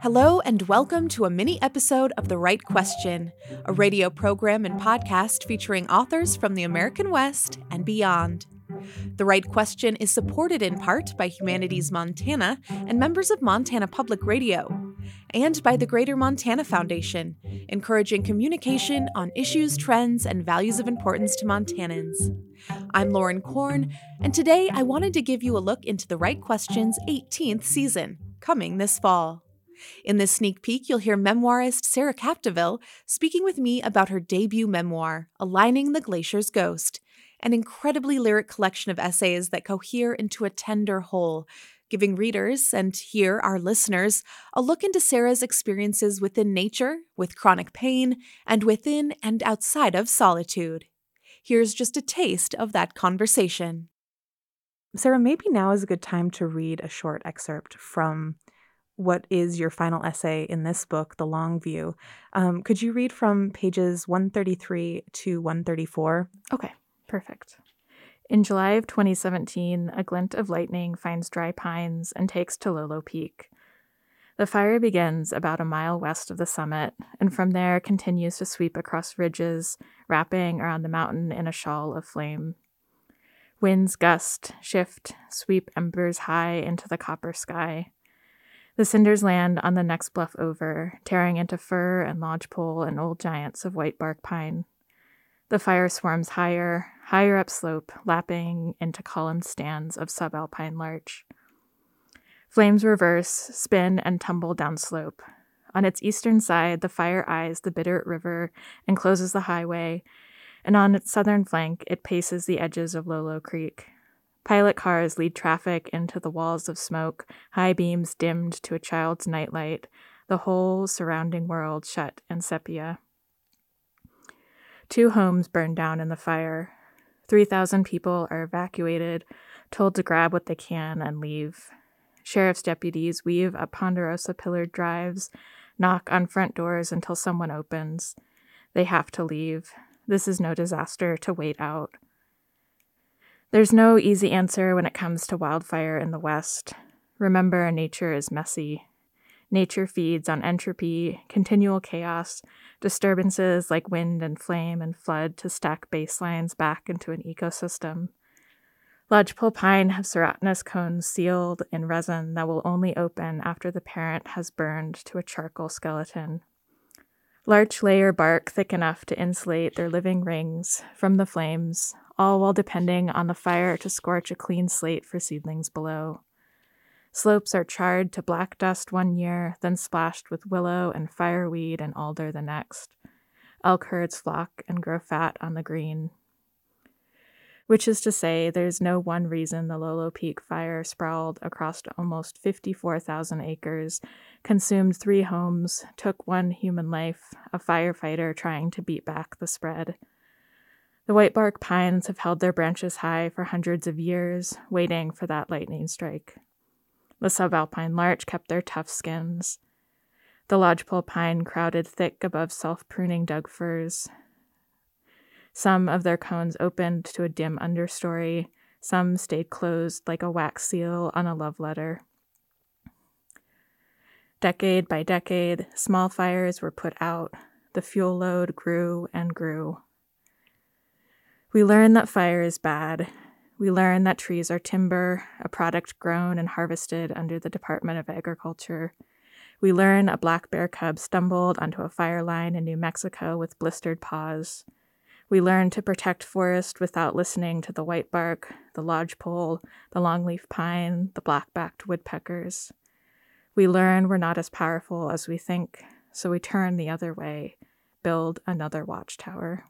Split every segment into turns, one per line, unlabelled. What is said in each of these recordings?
Hello and welcome to a mini episode of The Right Question, a radio program and podcast featuring authors from the American West and beyond. The Right Question is supported in part by Humanities Montana and members of Montana Public Radio, and by the Greater Montana Foundation, encouraging communication on issues, trends, and values of importance to Montanans. I'm Lauren Korn, and today I wanted to give you a look into The Right Question's 18th season, coming this fall. In this sneak peek, you'll hear memoirist Sarah Capdeville speaking with me about her debut memoir, Aligning the Glacier's Ghost, an incredibly lyric collection of essays that cohere into a tender whole, giving readers, and here our listeners, a look into Sarah's experiences within nature, with chronic pain, and within and outside of solitude. Here's just a taste of that conversation. Sarah, maybe now is a good time to read a short excerpt from what is your final essay in this book, The Long View. Could you read from pages 133 to 134?
Okay, perfect. In July of 2017, a glint of lightning finds dry pines and takes to Lolo Peak. The fire begins about a mile west of the summit, and from there continues to sweep across ridges, wrapping around the mountain in a shawl of flame. Winds gust, shift, sweep embers high into the copper sky. The cinders land on the next bluff over, tearing into fir and lodgepole and old giants of white bark pine. The fire swarms higher up slope, lapping into columned stands of subalpine larch. Flames reverse, spin, and tumble down slope. On its eastern side, the fire eyes the Bittert River and closes the highway, and on its southern flank, it paces the edges of Lolo Creek. Pilot cars lead traffic into the walls of smoke, high beams dimmed to a child's nightlight, the whole surrounding world shut in sepia. 2 homes burn down in the fire. 3,000 people are evacuated, told to grab what they can and leave. Sheriff's deputies weave up Ponderosa pillared drives, knock on front doors until someone opens. They have to leave. This is no disaster to wait out. There's no easy answer when it comes to wildfire in the West. Remember, nature is messy. Nature feeds on entropy, continual chaos, disturbances like wind and flame and flood to stack baselines back into an ecosystem. Lodgepole pine have ceratinous cones sealed in resin that will only open after the parent has burned to a charcoal skeleton. Larch layer bark thick enough to insulate their living rings from the flames, all while depending on the fire to scorch a clean slate for seedlings below. Slopes are charred to black dust one year, then splashed with willow and fireweed and alder the next. Elk herds flock and grow fat on the green. Which is to say, there's no one reason the Lolo Peak fire sprawled across almost 54,000 acres, consumed 3 homes, took 1 human life, a firefighter trying to beat back the spread. The white bark pines have held their branches high for hundreds of years, waiting for that lightning strike. The subalpine larch kept their tough skins. The lodgepole pine crowded thick above self-pruning Doug firs. Some of their cones opened to a dim understory. Some stayed closed like a wax seal on a love letter. Decade by decade, small fires were put out. The fuel load grew and grew. We learn that fire is bad. We learn that trees are timber, a product grown and harvested under the Department of Agriculture. We learn a black bear cub stumbled onto a fire line in New Mexico with blistered paws. We learn to protect forest without listening to the white bark, the lodgepole, the longleaf pine, the black-backed woodpeckers. We learn we're not as powerful as we think, so we turn the other way, build another watchtower.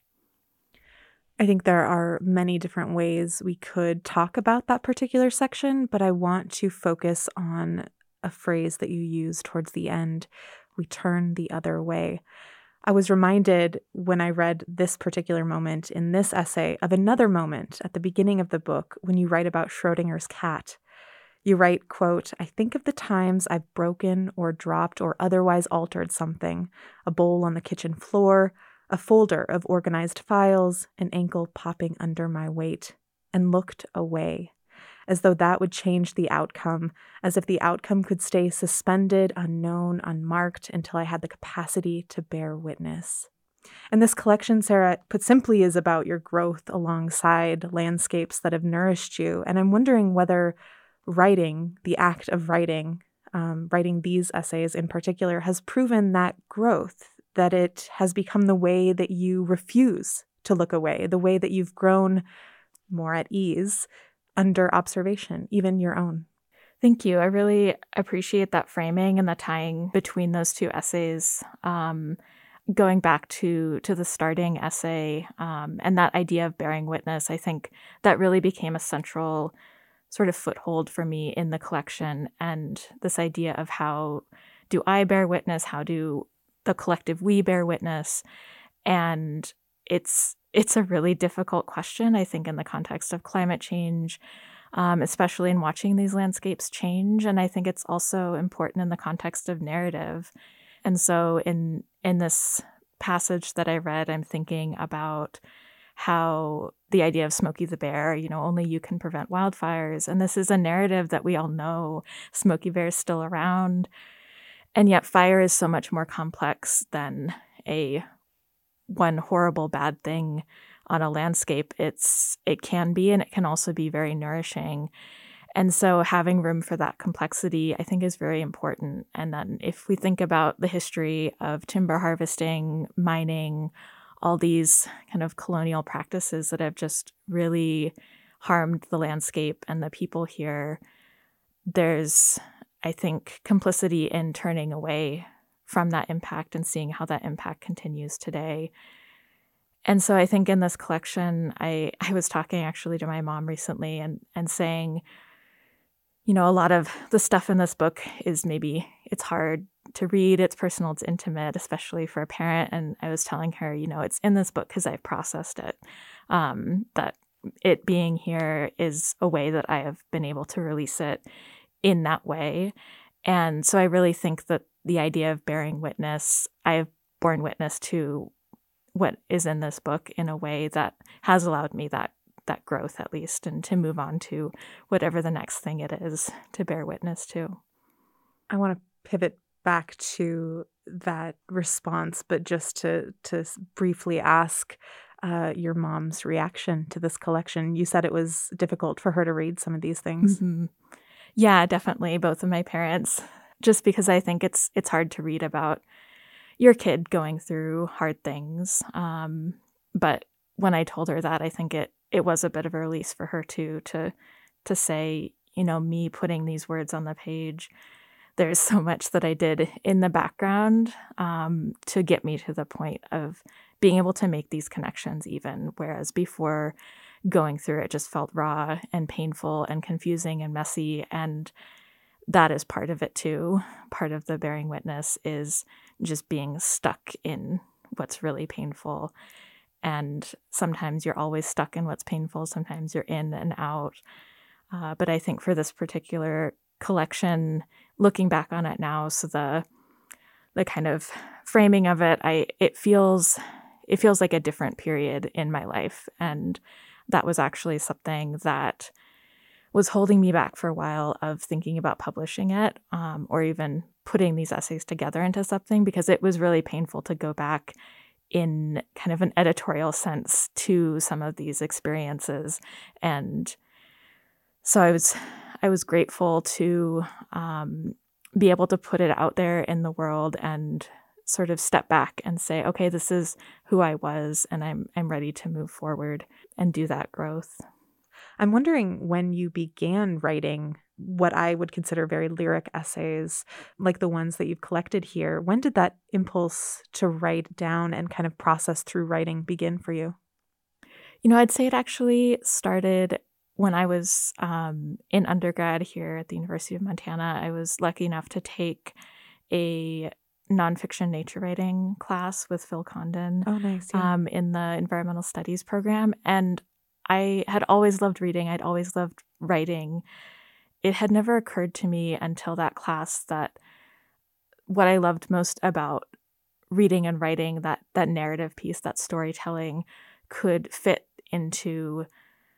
I think there are many different ways we could talk about that particular section, but I want to focus on a phrase that you use towards the end, we turn the other way. I was reminded when I read this particular moment in this essay of another moment at the beginning of the book when you write about Schrodinger's cat. You write, quote, I think of the times I've broken or dropped or otherwise altered something, a bowl on the kitchen floor, a folder of organized files, an ankle popping under my weight, and looked away. as though that would change the outcome, as if the outcome could stay suspended, unknown, unmarked, until I had the capacity to bear witness. And this collection, Sarah, put simply, is about your growth alongside landscapes that have nourished you. And I'm wondering whether writing, the act of writing these essays in particular, has proven that growth, that it has become the way that you refuse to look away, the way that you've grown more at ease under observation, even your own.
Thank you. I really appreciate that framing and the tying between those two essays. Going back to the starting essay and that idea of bearing witness, I think that really became a central sort of foothold for me in the collection. And this idea of how do I bear witness? How do the collective we bear witness? And it's a really difficult question, I think, in the context of climate change, especially in watching these landscapes change. And I think it's also important in the context of narrative. And so in this passage that I read, I'm thinking about how the idea of Smokey the Bear, only you can prevent wildfires. And this is a narrative that we all know. Smokey Bear is still around. And yet fire is so much more complex than one horrible bad thing on a landscape. It can be, and it can also be very nourishing. And so having room for that complexity, I think, is very important. And then if we think about the history of timber harvesting, mining, all these kind of colonial practices that have just really harmed the landscape and the people here, there's, I think, complicity in turning away from that impact and seeing how that impact continues today. And so I think in this collection, I was talking actually to my mom recently and saying, a lot of the stuff in this book is maybe it's hard to read, it's personal, it's intimate, especially for a parent. And I was telling her, it's in this book because I've processed it, that it being here is a way that I have been able to release it in that way. And so I really think that the idea of bearing witness, I have borne witness to what is in this book in a way that has allowed me that growth, at least, and to move on to whatever the next thing it is to bear witness to.
I want to pivot back to that response, but just to briefly ask your mom's reaction to this collection. You said it was difficult for her to read some of these things.
Mm-hmm. Yeah, definitely. Both of my parents, just because I think it's hard to read about your kid going through hard things. But when I told her that, I think it was a bit of a release for her too, to say, me putting these words on the page, there's so much that I did in the background to get me to the point of being able to make these connections even, whereas before going through it just felt raw and painful and confusing and messy. And that is part of it too. Part of the bearing witness is just being stuck in what's really painful. And sometimes you're always stuck in what's painful. Sometimes you're in and out. But I think for this particular collection, looking back on it now, so the kind of framing of it, it feels like a different period in my life. And that was actually something that was holding me back for a while of thinking about publishing it or even putting these essays together into something, because it was really painful to go back in kind of an editorial sense to some of these experiences. And so I was grateful to be able to put it out there in the world and sort of step back and say, okay, this is who I was, and I'm ready to move forward and do that growth.
I'm wondering when you began writing what I would consider very lyric essays, like the ones that you've collected here. When did that impulse to write down and kind of process through writing begin for you?
I'd say it actually started when I was in undergrad here at the University of Montana. I was lucky enough to take a nonfiction nature writing class with Phil Condon.
Oh, nice. Yeah.
In the environmental studies program. And I had always loved reading. I'd always loved writing. It had never occurred to me until that class that what I loved most about reading and writing, that narrative piece, that storytelling, could fit into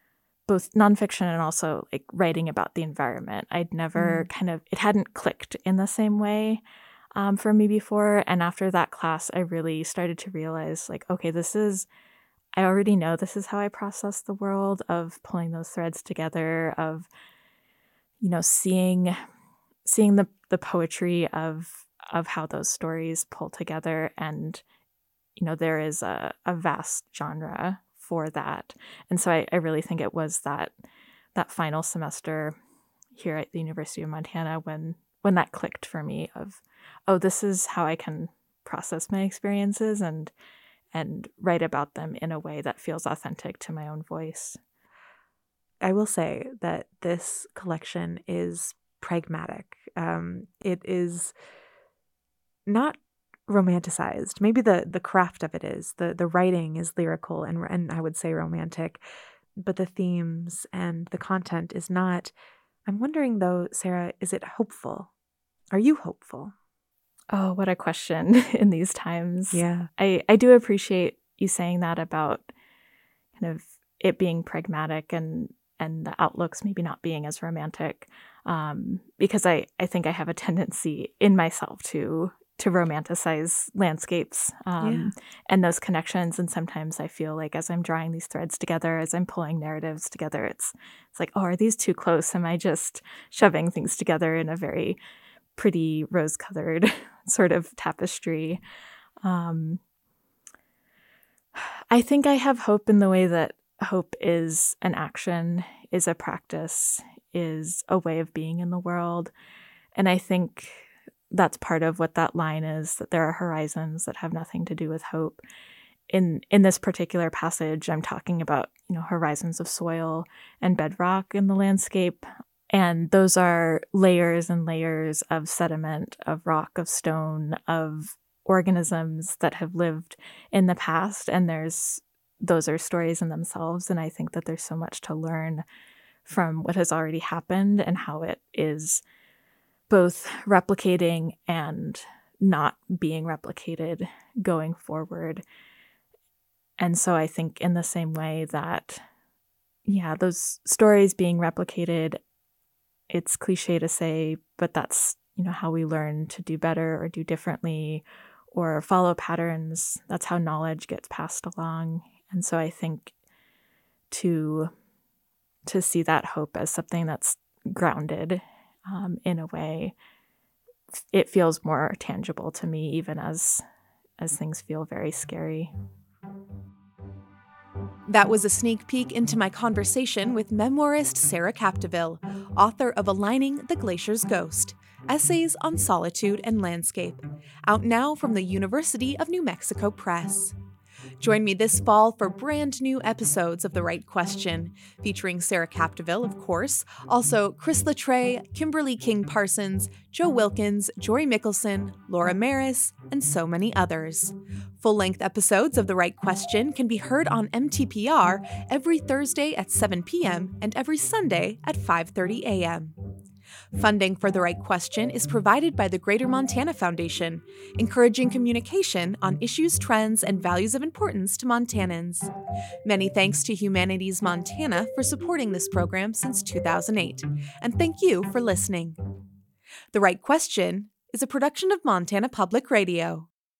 both nonfiction and also like writing about the environment. I'd never it hadn't clicked in the same way for me before. And after that class, I really started to realize like, okay, I already know this is how I process the world, of pulling those threads together, of, seeing the poetry of how those stories pull together. And, there is a vast genre for that. And so I really think it was that final semester here at the University of Montana when that clicked for me of, oh, this is how I can process my experiences and write about them in a way that feels authentic to my own voice.
I will say that this collection is pragmatic. It is not romanticized. Maybe the craft of it is. The writing is lyrical and I would say romantic, but the themes and the content is not. I'm wondering though, Sarah, is it hopeful? Are you hopeful?
Oh, what a question in these times.
Yeah.
I do appreciate you saying that about kind of it being pragmatic and the outlooks maybe not being as romantic, because I think I have a tendency in myself to romanticize landscapes and those connections. And sometimes I feel like as I'm drawing these threads together, as I'm pulling narratives together, it's like, oh, are these too close? Am I just shoving things together in a very pretty rose-colored sort of tapestry? I think I have hope in the way that hope is an action, is a practice, is a way of being in the world. And I think that's part of what that line is, that there are horizons that have nothing to do with hope. In this particular passage, I'm talking about, horizons of soil and bedrock in the landscape. And those are layers and layers of sediment, of rock, of stone, of organisms that have lived in the past. And those are stories in themselves. And I think that there's so much to learn from what has already happened and how it is both replicating and not being replicated going forward. And so I think in the same way that, those stories being replicated, it's cliche to say, but that's, how we learn to do better or do differently or follow patterns. That's how knowledge gets passed along. And so I think to see that hope as something that's grounded in a way, it feels more tangible to me, even as things feel very scary.
That was a sneak peek into my conversation with memoirist Sarah Capdeville, author of Aligning the Glacier's Ghost, Essays on Solitude and Landscape, out now from the University of New Mexico Press. Join me this fall for brand new episodes of The Right Question, featuring Sarah Capdeville, of course, also Chris Latreille, Kimberly King Parsons, Joe Wilkins, Jory Mickelson, Laura Maris, and so many others. Full-length episodes of The Right Question can be heard on MTPR every Thursday at 7 p.m. and every Sunday at 5:30 a.m. Funding for The Right Question is provided by the Greater Montana Foundation, encouraging communication on issues, trends, and values of importance to Montanans. Many thanks to Humanities Montana for supporting this program since 2008, and thank you for listening. The Right Question is a production of Montana Public Radio.